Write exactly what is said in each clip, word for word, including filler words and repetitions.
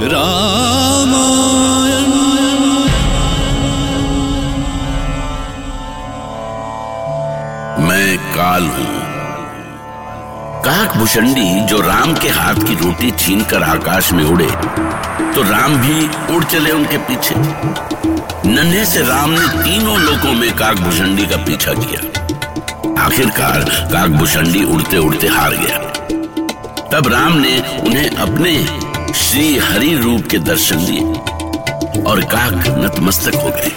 रामायण। मैं काल हूं, काकभुशंडी जो राम के हाथ की रोटी छीनकर आकाश में उड़े तो राम भी उड़ चले उनके पीछे। नन्हे से राम ने तीनों लोकों में काकभुशंडी का पीछा किया। आखिरकार काकभुशंडी उड़ते उड़ते हार गया। तब राम ने उन्हें अपने श्री हरि रूप के दर्शन दिए और काक नतमस्तक हो गए।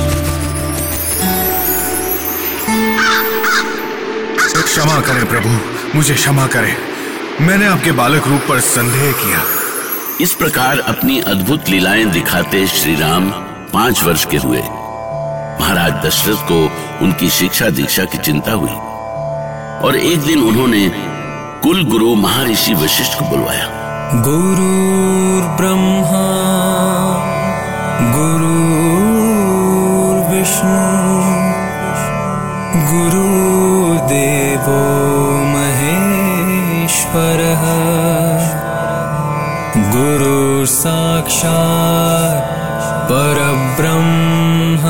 क्षमा करें प्रभु, मुझे क्षमा करें, मैंने आपके बालक रूप पर संदेह किया। इस प्रकार अपनी अद्भुत लीलाएं दिखाते श्री राम पांच वर्ष के हुए। महाराज दशरथ को उनकी शिक्षा दीक्षा की चिंता हुई और एक दिन उन्होंने कुल गुरु महर्षि वशिष्ठ को बुलवाया। गुरुर् ब्रह्मा गुरुर् विष्णु गुरुर्देवो महेश्वरः गुरुर् साक्षात् परब्रह्म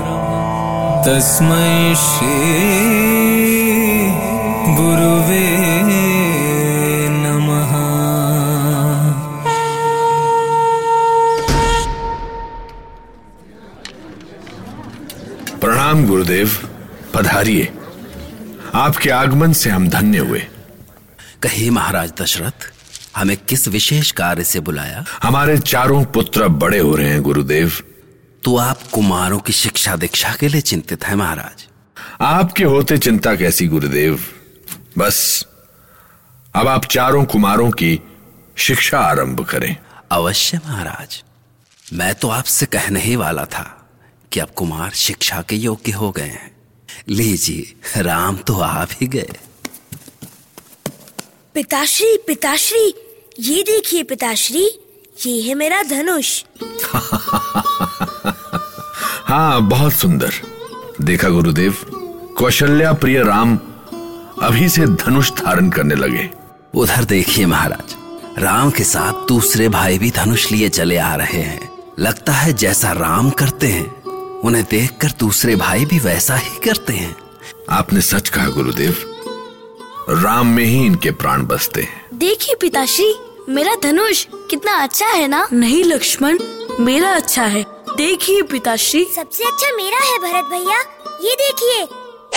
तस्मै श्री गुरुवे नमः। प्रणाम गुरुदेव, पधारिए। आपके आगमन से हम धन्य हुए। कहिए महाराज दशरथ, हमें किस विशेष कार्य से बुलाया? हमारे चारों पुत्र बड़े हो रहे हैं गुरुदेव। तो आप कुमारों की शिक्षा दीक्षा के लिए चिंतित हैं महाराज? आपके होते चिंता कैसी गुरुदेव, बस अब आप चारों कुमारों की शिक्षा आरंभ करें। अवश्य महाराज, मैं तो आपसे कहने ही वाला था कि अब कुमार शिक्षा के योग्य हो गए हैं। लीजिए, राम तो आ भी गए। पिताश्री पिताश्री, ये देखिए पिताश्री, ये है मेरा धनुष। हाँ, बहुत सुंदर। देखा गुरुदेव, कौशल्या प्रिय राम अभी से धनुष धारण करने लगे। उधर देखिए महाराज, राम के साथ दूसरे भाई भी धनुष लिए चले आ रहे हैं। लगता है जैसा राम करते हैं उन्हें देखकर दूसरे भाई भी वैसा ही करते हैं। आपने सच कहा गुरुदेव, राम में ही इनके प्राण बसते हैं। देखिए पिताश्री, मेरा धनुष कितना अच्छा है ना? नहीं लक्ष्मण, मेरा अच्छा है। देखिए पिताश्री, सबसे अच्छा मेरा है भरत भैया, ये देखिए।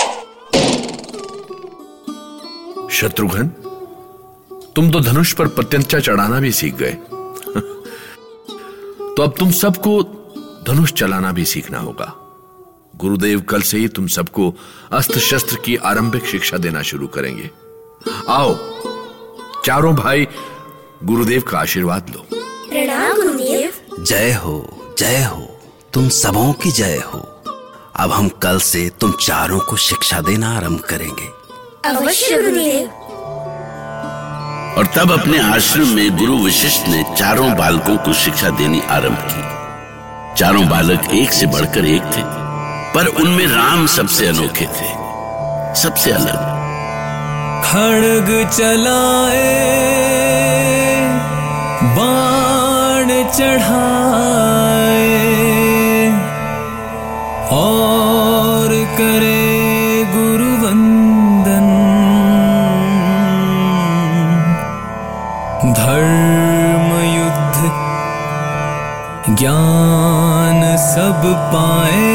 शत्रुघ्न, तुम तो धनुष पर प्रत्यंचा चढ़ाना भी सीख गए। तो अब तुम सबको धनुष चलाना भी सीखना होगा। गुरुदेव कल से ही तुम सबको अस्त्र शस्त्र की आरंभिक शिक्षा देना शुरू करेंगे। आओ चारों भाई, गुरुदेव का आशीर्वाद लो। प्रणाम गुरुदेव। जय हो जय हो, तुम सबों की जय हो। अब हम कल से तुम चारों को शिक्षा देना आरंभ करेंगे। अवश्य गुरुदेव। और तब अपने आश्रम में गुरु वशिष्ठ ने चारों बालकों को शिक्षा देनी आरंभ की। चारों बालक एक से बढ़कर एक थे, पर उनमें राम सबसे अनोखे थे, सबसे अलग। खड्ग चलाए, बाण चढ़ाए और करे गुरु वंदन। धर्म युद्ध ज्ञान सब पाए,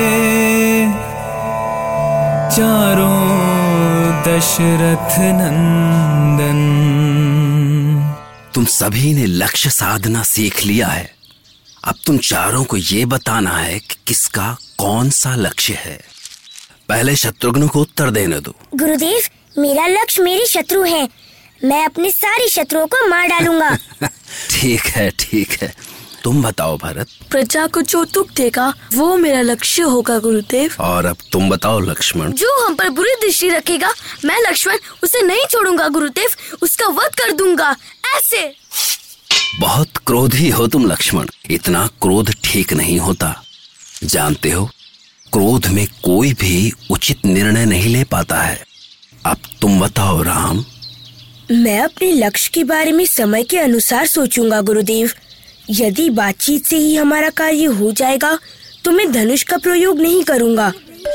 चारों दशरथ नंदन। तुम सभी ने लक्ष्य साधना सीख लिया है। अब तुम चारों को ये बताना है कि किसका कौन सा लक्ष्य है। पहले शत्रुघ्न को उत्तर देने दो। गुरुदेव, मेरा लक्ष्य मेरे शत्रु हैं। मैं अपने सारे शत्रुओं को मार डालूंगा। ठीक है ठीक है, तुम बताओ भरत। प्रजा को जो दुख देगा वो मेरा लक्ष्य होगा गुरुदेव। और अब तुम बताओ लक्ष्मण। जो हम पर बुरी दृष्टि रखेगा, मैं लक्ष्मण उसे नहीं छोड़ूंगा गुरुदेव, उसका वध कर दूंगा। ऐसे। बहुत क्रोधी हो तुम लक्ष्मण, इतना क्रोध ठीक नहीं होता। जानते हो, क्रोध में कोई भी उचित निर्णय नहीं ले पाता है। अब तुम बताओ राम। मैं अपने लक्ष्य के बारे में समय के अनुसार सोचूंगा गुरुदेव। यदि बातचीत से ही हमारा कार्य हो जाएगा तो मैं धनुष का प्रयोग नहीं करूँगा।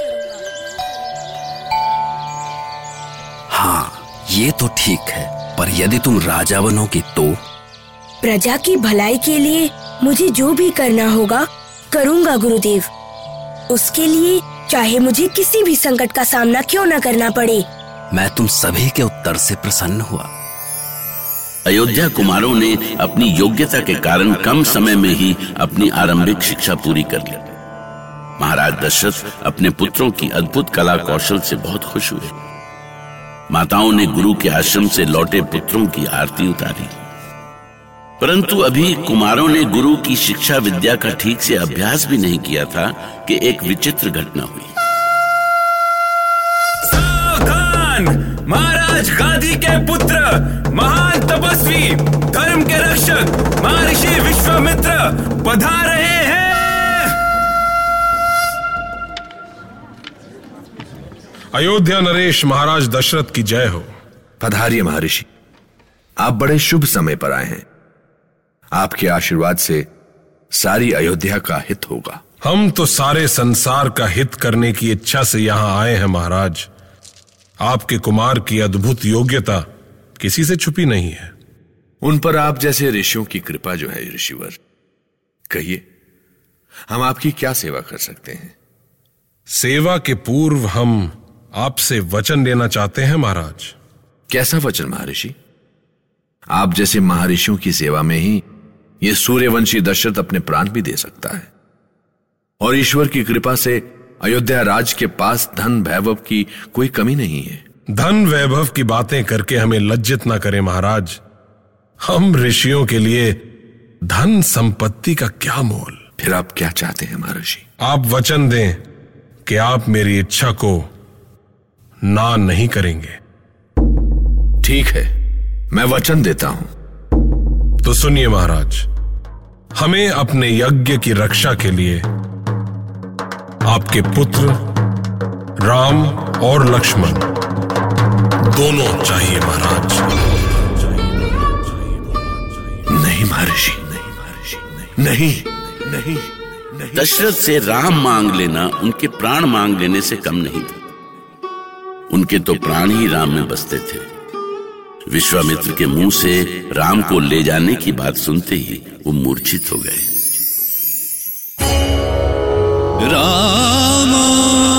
हाँ, ये तो ठीक है, पर यदि तुम राजा बनोगी तो? प्रजा की भलाई के लिए मुझे जो भी करना होगा करूँगा गुरुदेव। उसके लिए चाहे मुझे किसी भी संकट का सामना क्यों न करना पड़े। मैं तुम सभी के उत्तर से प्रसन्न हुआ। अयोध्या कुमारों ने अपनी योग्यता के कारण कम समय में ही अपनी आरंभिक शिक्षा पूरी कर ली। महाराज दशरथ अपने पुत्रों की अद्भुत कला कौशल से बहुत खुश हुए। माताओं ने गुरु के आश्रम से लौटे पुत्रों की आरती उतारी, परंतु अभी कुमारों ने गुरु की शिक्षा विद्या का ठीक से अभ्यास भी नहीं किया था कि एक विचित्र घटना हुई। सावधान! महाराज गादी के पुत्र, महान तपस्वी, धर्म के रक्षक महर्षि विश्वामित्र पधार रहे हैं। अयोध्या नरेश महाराज दशरथ की जय हो। पधारिए महर्षि, आप बड़े शुभ समय पर आए हैं। आपके आशीर्वाद से सारी अयोध्या का हित होगा। हम तो सारे संसार का हित करने की इच्छा से यहां आए हैं महाराज। आपके कुमार की अद्भुत योग्यता किसी से छुपी नहीं है। उन पर आप जैसे ऋषियों की कृपा जो है ऋषिवर। कहिए, हम आपकी क्या सेवा कर सकते हैं? सेवा के पूर्व हम आपसे वचन लेना चाहते हैं महाराज। कैसा वचन महर्षि? आप जैसे महर्षियों की सेवा में ही ये सूर्यवंशी दशरथ अपने प्राण भी दे सकता है, और ईश्वर की कृपा से अयोध्या राज के पास धन वैभव की कोई कमी नहीं है। धन वैभव की बातें करके हमें लज्जित ना करें महाराज। हम ऋषियों के लिए धन संपत्ति का क्या मोल। फिर आप क्या चाहते हैं महर्षि? आप वचन दें कि आप मेरी इच्छा को ना नहीं करेंगे। ठीक है, मैं वचन देता हूं। तो सुनिए महाराज, हमें अपने यज्ञ की रक्षा के लिए आपके पुत्र राम और लक्ष्मण दोनों चाहिए महाराज। नहीं महर्षि, नहीं महर्षि, नहीं नहीं नहीं। दशरथ से राम मांग लेना उनके प्राण मांग लेने से कम नहीं था। उनके तो प्राण ही राम में बसते थे। विश्वामित्र के मुंह से राम को ले जाने की बात सुनते ही वो मूर्छित हो गए। राम